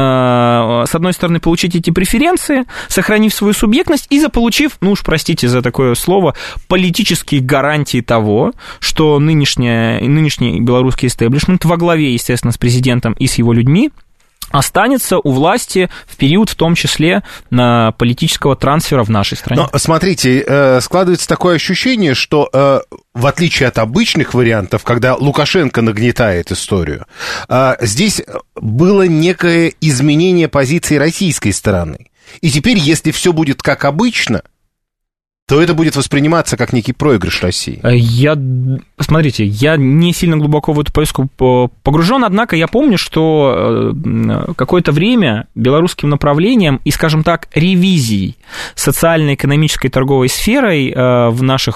с одной стороны, получить эти преференции, сохранив свою субъектность и заполучив, ну уж простите за такое слово, политические гарантии того, что нынешняя, нынешний белорусский истеблишмент во главе, естественно, с президентом и с его людьми останется у власти в период, в том числе, на политического трансфера в нашей стране. Но, смотрите, складывается такое ощущение, что в отличие от обычных вариантов, когда Лукашенко нагнетает историю, здесь было некое изменение позиции российской стороны. И теперь, если все будет как обычно, то это будет восприниматься как некий проигрыш России. Я, смотрите, я не сильно глубоко в эту повестку погружен, однако я помню, что какое-то время белорусским направлением и, скажем так, ревизией социально-экономической торговой сферой в наших,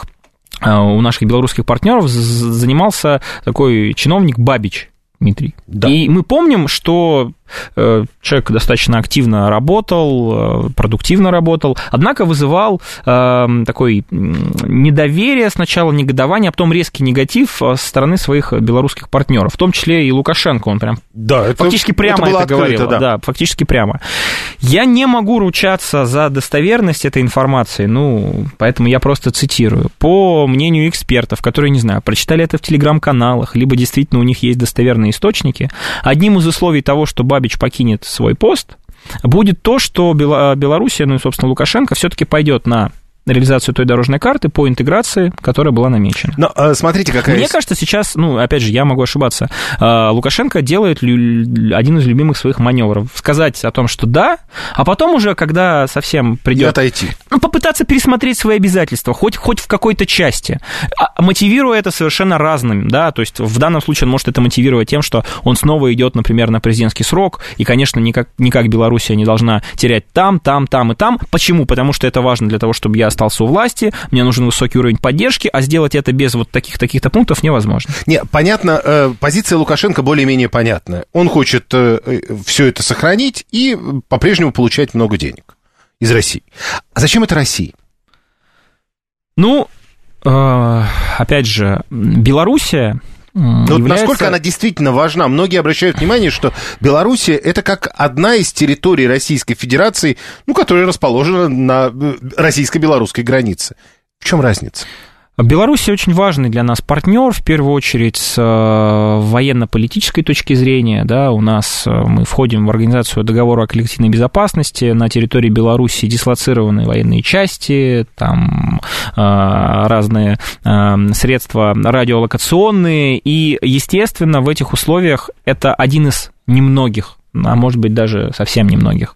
у наших белорусских партнеров занимался такой чиновник Бабич Дмитрий. Да. И мы помним, что человек достаточно активно работал, продуктивно работал, однако вызывал э, такое недоверие сначала, негодование, а потом резкий негатив со стороны своих белорусских партнеров, в том числе и Лукашенко, он прям да, это, фактически прямо это, это говорил. Да. да, фактически прямо. Я не могу ручаться за достоверность этой информации, ну, поэтому я просто цитирую. По мнению экспертов, которые, не знаю, прочитали это в телеграм-каналах, либо действительно у них есть достоверные источники, одним из условий того, что Бабич покинет свой пост, будет то, что Белоруссия, ну и, собственно, Лукашенко все-таки пойдет на реализацию той дорожной карты по интеграции, которая была намечена. Но смотрите, какая... Мне кажется, сейчас, ну, опять же, я могу ошибаться, Лукашенко делает один из любимых своих маневров. Сказать о том, что да, а потом уже, когда совсем придет... отойти. Ну, попытаться пересмотреть свои обязательства, хоть, хоть в какой-то части, мотивируя это совершенно разным, да, то есть в данном случае он может это мотивировать тем, что он снова идет, например, на президентский срок, и, конечно, никак, никак Белоруссия не должна терять там, там, там и там. Почему? Потому что это важно для того, чтобы я остался у власти, мне нужен высокий уровень поддержки, а сделать это без вот таких-таких-то пунктов невозможно. Не, понятно, позиция Лукашенко более-менее понятная. Он хочет все это сохранить и по-прежнему получать много денег из России. А зачем это России? Ну, опять же, Белоруссия... Вот является... насколько она действительно важна? Многие обращают внимание, что Белоруссия — это как одна из территорий Российской Федерации, ну, которая расположена на российско-белорусской границе. В чем разница? Белоруссия очень важный для нас партнер, в первую очередь с военно-политической точки зрения. Да, у нас мы входим в организацию договора о коллективной безопасности, на территории Беларуси дислоцированы военные части, там разные средства радиолокационные, и, естественно, в этих условиях это один из немногих а может быть, даже совсем немногих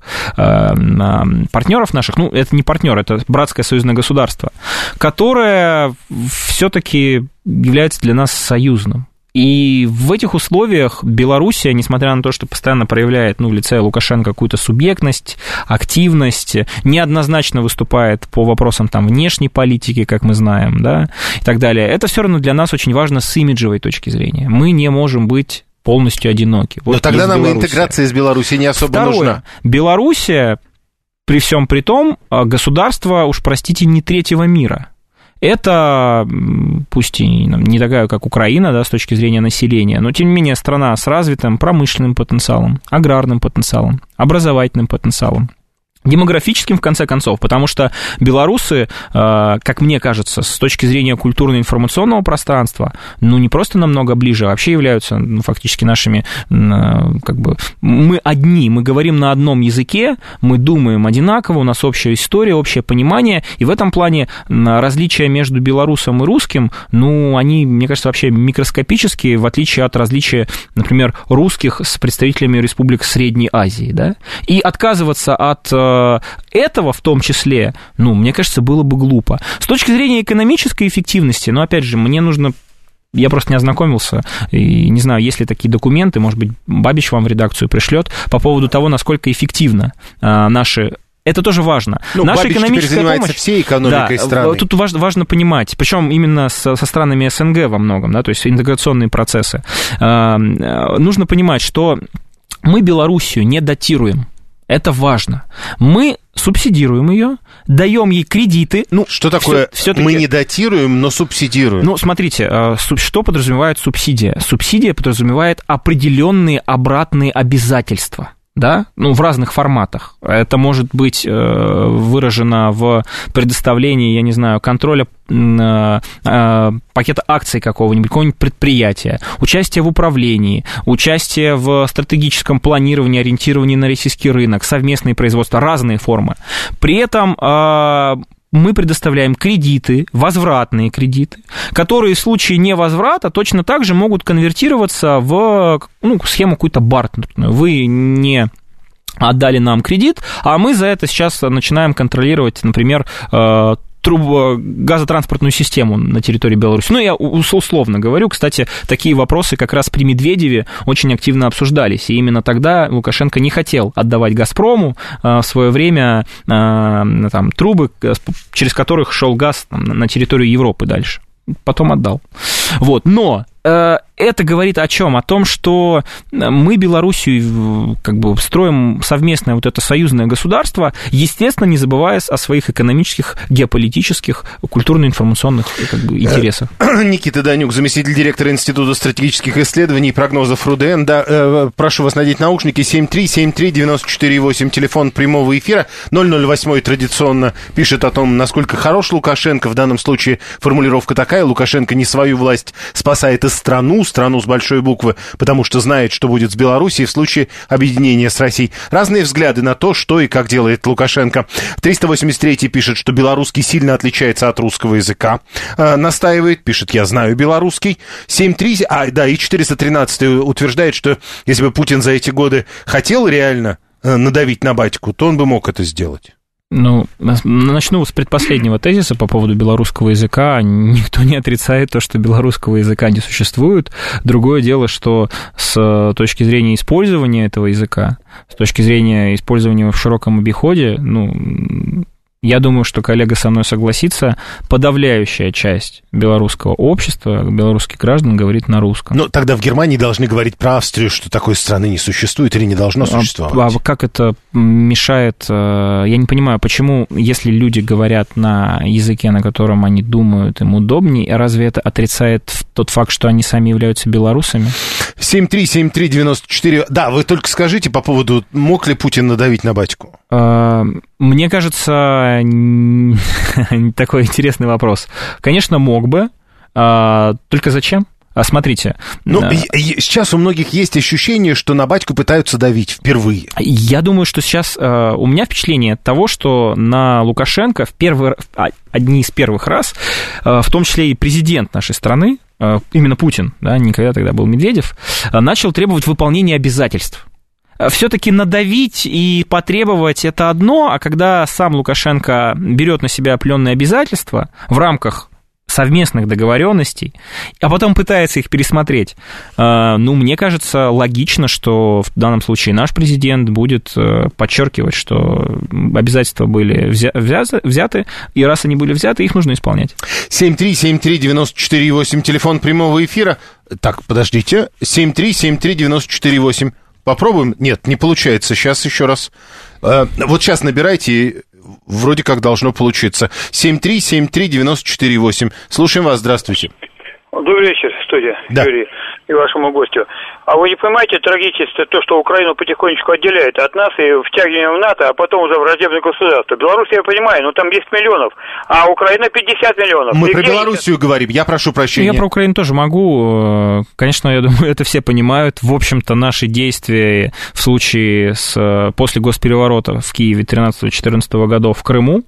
партнеров наших, ну, это не партнер, это братское союзное государство, которое все-таки является для нас союзным. И в этих условиях Белоруссия, несмотря на то, что постоянно проявляет, ну, в лице Лукашенко какую-то субъектность, активность, неоднозначно выступает по вопросам там внешней политики, как мы знаем, да, и так далее, это все равно для нас очень важно с имиджевой точки зрения. Мы не можем быть полностью одиноки. Вот. Но тогда нам Белоруссия. Интеграция с Белоруссией не особо Второе. нужна. Белоруссия, при всем при том, государство, уж простите, не третьего мира. Это, пусть и не такая, как Украина, да, с точки зрения населения, но, тем не менее, страна с развитым промышленным потенциалом, аграрным потенциалом, образовательным потенциалом, демографическим, в конце концов, потому что белорусы, как мне кажется, с точки зрения культурно-информационного пространства, ну, не просто намного ближе, а вообще являются, ну, фактически нашими, как бы, мы одни, мы говорим на одном языке, мы думаем одинаково, у нас общая история, общее понимание, и в этом плане различия между белорусом и русским, ну, они, мне кажется, вообще микроскопические, в отличие от различия, например, русских с представителями республик Средней Азии, да, и отказываться от этого в том числе, ну, мне кажется, было бы глупо. С точки зрения экономической эффективности, ну, опять же, мне нужно... Я просто не ознакомился, и не знаю, есть ли такие документы, может быть, Бабич вам в редакцию пришлет по поводу того, насколько эффективно наши... Это тоже важно. Ну, Наша Бабич экономическая теперь занимается помощь, всей экономикой да, страны. Тут важно, важно понимать, причем именно со, со странами СНГ во многом, да, то есть интеграционные процессы. Нужно понимать, что мы Белоруссию не датируем. Это важно. Мы субсидируем ее, даем ей кредиты. Ну, что такое все-таки... мы не датируем, но субсидируем? Ну, смотрите, что подразумевает субсидия? Субсидия подразумевает определенные обратные обязательства. Да, ну, в разных форматах. Это может быть э, выражено в предоставлении, я не знаю, контроля э, э, пакета акций какого-нибудь, какого-нибудь предприятия, участие в управлении, участие в стратегическом планировании, ориентировании на российский рынок, совместные производства, разные формы. При этом... Э, мы предоставляем кредиты, возвратные кредиты, которые в случае невозврата точно так же могут конвертироваться в, ну, схему какую-то бартерную. Вы не отдали нам кредит, а мы за это сейчас начинаем контролировать, например, труб, газотранспортную систему на территории Беларуси. Ну, я условно говорю, кстати, такие вопросы как раз при Медведеве очень активно обсуждались, и именно тогда Лукашенко не хотел отдавать «Газпрому» в свое время там, трубы, через которых шел газ там, на территорию Европы дальше. Потом отдал. Вот. Но э, это говорит о чем? О том, что мы Белоруссию как бы строим совместное вот это союзное государство, естественно, не забывая о своих экономических, геополитических, культурно-информационных как бы, интересах. Никита Данюк, заместитель директора Института стратегических исследований и прогнозов РУДН. Да, э, прошу вас надеть наушники. семь три семь три девять четыре восемь, телефон прямого эфира. ноль ноль восемь традиционно пишет о том, насколько хорош Лукашенко. В данном случае формулировка такая: Лукашенко не свою власть спасает, а страну, страну с большой буквы, потому что знает, что будет с Белоруссией в случае объединения с Россией. Разные взгляды на то, что и как делает Лукашенко. триста восемьдесят третий пишет, что белорусский сильно отличается от русского языка. Э, настаивает, пишет, я знаю белорусский. семь три, а, да, и четыреста тринадцатый утверждает, что если бы Путин за эти годы хотел реально э, надавить на батьку, то он бы мог это сделать. Ну, начну с предпоследнего тезиса по поводу белорусского языка. Никто не отрицает то, что белорусского языка не существует. Другое дело, что с точки зрения использования этого языка, с точки зрения использования в широком обиходе, ну... Я думаю, что коллега со мной согласится, подавляющая часть белорусского общества, белорусских граждан говорит на русском. Но тогда в Германии должны говорить про Австрию, что такой страны не существует или не должно существовать. А, а как это мешает? Я не понимаю, почему, если люди говорят на языке, на котором они думают, им удобнее, разве это отрицает тот факт, что они сами являются белорусами? семь три семь три девять четыре. Да, вы только скажите по поводу, мог ли Путин надавить на батьку? Мне кажется, такой интересный вопрос. Конечно, мог бы, только зачем? Смотрите. Ну, сейчас у многих есть ощущение, что на батьку пытаются давить впервые. Я думаю, что сейчас у меня впечатление от того, что на Лукашенко в первый, одни из первых раз, в том числе и президент нашей страны, именно Путин, да, никогда тогда был Медведев, начал требовать выполнения обязательств. все-таки надавить и потребовать — это одно, а когда сам Лукашенко берет на себя определенные обязательства в рамках совместных договоренностей, а потом пытается их пересмотреть, ну, мне кажется, логично, что в данном случае наш президент будет подчеркивать, что обязательства были взяты, и раз они были взяты, их нужно исполнять. семь три семь три девять четыре восемь, телефон прямого эфира. Так, подождите, семь три семь три девять четыре восемь. Попробуем? Нет, не получается. Сейчас еще раз. Вот сейчас набирайте, вроде как должно получиться. семь три семь три девять четыре восемь. Слушаем вас, здравствуйте. Добрый вечер, студия, да. Юрий, и вашему гостю. А вы не понимаете трагичность, то, что Украину потихонечку отделяет от нас и втягиваем в НАТО, а потом уже в враждебное государство? Беларусь, я понимаю, ну там десять миллионов, а Украина пятьдесят миллионов. Мы и про где... Белоруссию говорим, я прошу прощения. Я про Украину тоже могу. Конечно, я думаю, это все понимают. В общем-то, наши действия в случае с после госпереворота в Киеве тринадцатого-четырнадцатого годов в Крыму,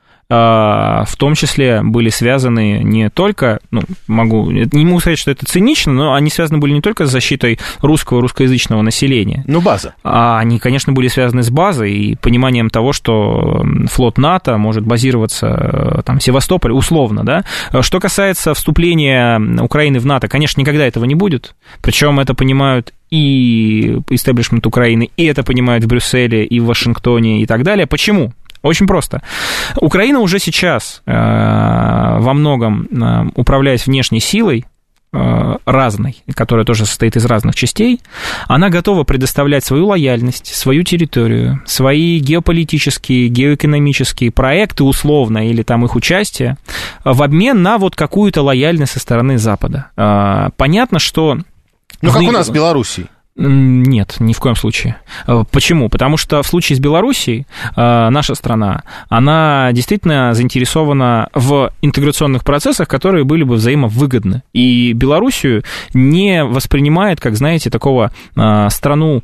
в том числе были связаны не только, ну, могу, не могу сказать, что это цинично, но они связаны были не только с защитой русского, русскоязычного населения. Ну, база. А они, конечно, были связаны с базой и пониманием того, что флот НАТО может базироваться там в Севастополе, условно, да. Что касается вступления Украины в НАТО, конечно, никогда этого не будет, причем это понимают и истеблишмент Украины, и это понимают в Брюсселе, и в Вашингтоне, и так далее. Почему? Очень просто. Украина уже сейчас э, во многом э, управляет внешней силой, э, разной, которая тоже состоит из разных частей, она готова предоставлять свою лояльность, свою территорию, свои геополитические, геоэкономические проекты условно, или там их участие, в обмен на вот какую-то лояльность со стороны Запада. Э, понятно, что... Ну, как у нас в Белоруссии. Нет, ни в коем случае. Почему? Потому что в случае с Белоруссией наша страна, она действительно заинтересована в интеграционных процессах, которые были бы взаимовыгодны. И Белоруссию не воспринимает, как, знаете, такого страну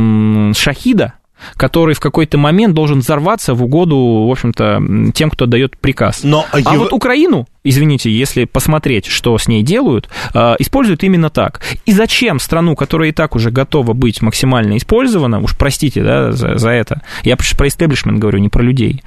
шахида, который в какой-то момент должен взорваться в угоду, в общем-то, тем, кто дает приказ. Но а его... вот Украину, извините, если посмотреть, что с ней делают, используют именно так. И зачем страну, которая и так уже готова быть максимально использована, уж простите, да, за, за это, я про истеблишмент говорю, не про людей,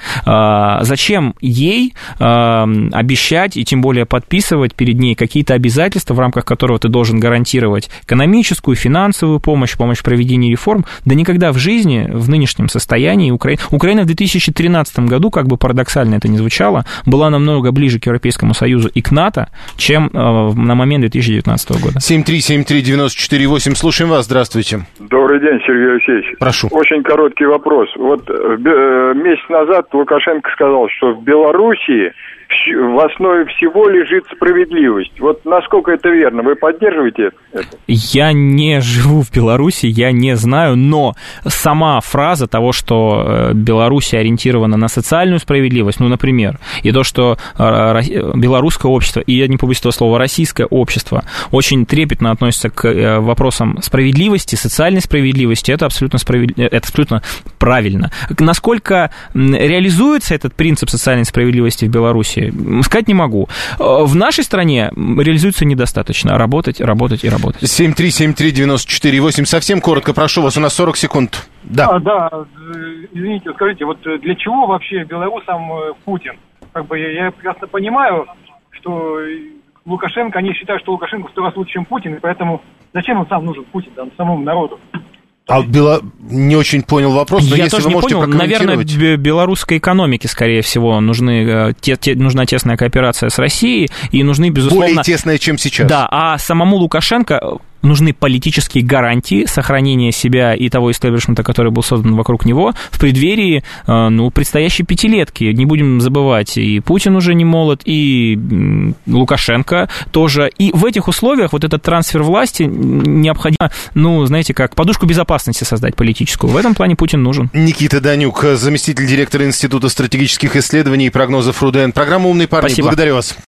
зачем ей обещать и тем более подписывать перед ней какие-то обязательства, в рамках которого ты должен гарантировать экономическую, финансовую помощь, помощь в проведении реформ? Да никогда в жизни, в нынешнем состоянии Украина... Украина в две тысячи тринадцатом году, как бы парадоксально это ни звучало, была намного ближе к Европейскому Союзу и к НАТО, чем э, на момент две тысячи девятнадцатого года. семь три семь три девять четыре восемь. Слушаем вас. Здравствуйте. Добрый день, Сергей Алексеевич. Прошу. Очень короткий вопрос. Вот э, месяц назад Лукашенко сказал, что в Белоруссии в основе всего лежит справедливость. Вот насколько это верно? Вы поддерживаете это? Я не живу в Беларуси, я не знаю, но сама фраза того, что Беларусь ориентирована на социальную справедливость, ну, например, и то, что белорусское общество, и я не побоюсь этого слова, российское общество очень трепетно относится к вопросам справедливости, социальной справедливости, это абсолютно, справед... это абсолютно правильно. Насколько реализуется этот принцип социальной справедливости в Беларуси, сказать не могу. В нашей стране реализуется недостаточно. Работать, работать и работать. семь три семь три девять четыре восемь. Совсем коротко, прошу вас, у нас сорок секунд. Да. А, да, извините, скажите, вот для чего вообще белорусам Путин? Как бы я, я прекрасно понимаю, что Лукашенко, они считают, что Лукашенко в сто раз лучше, чем Путин, и поэтому зачем он сам нужен, Путин, да, самому народу? А Бело... не очень понял вопрос, но я если тоже вы не можете понял. Наверное, белорусской экономике, скорее всего, нужны, те, те, нужна тесная кооперация с Россией, и нужны, безусловно... Более тесная, чем сейчас. Да, а самому Лукашенко нужны политические гарантии сохранения себя и того истеблишмента, который был создан вокруг него в преддверии, ну, предстоящей пятилетки. Не будем забывать, и Путин уже не молод, и Лукашенко тоже. И в этих условиях вот этот трансфер власти необходимо, ну, знаете, как подушку безопасности создать политическую. В этом плане Путин нужен. Никита Данюк, заместитель директора Института стратегических исследований и прогнозов РУДН. Программа «Умные парни». Спасибо. Благодарю вас.